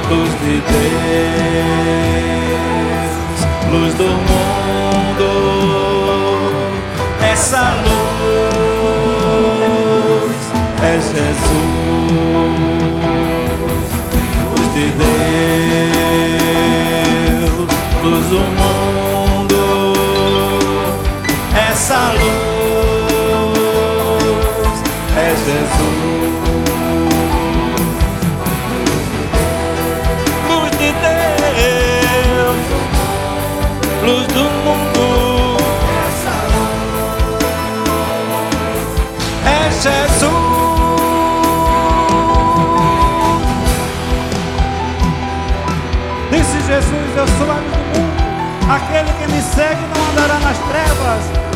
luz de Deus, luz do mundo. Essa luz é Jesus, luz de Deus, luz do mundo. Essa luz é Jesus. Luz do mundo, essa luz é Jesus. Disse Jesus: eu sou a luz do mundo. Aquele que me segue não andará nas trevas,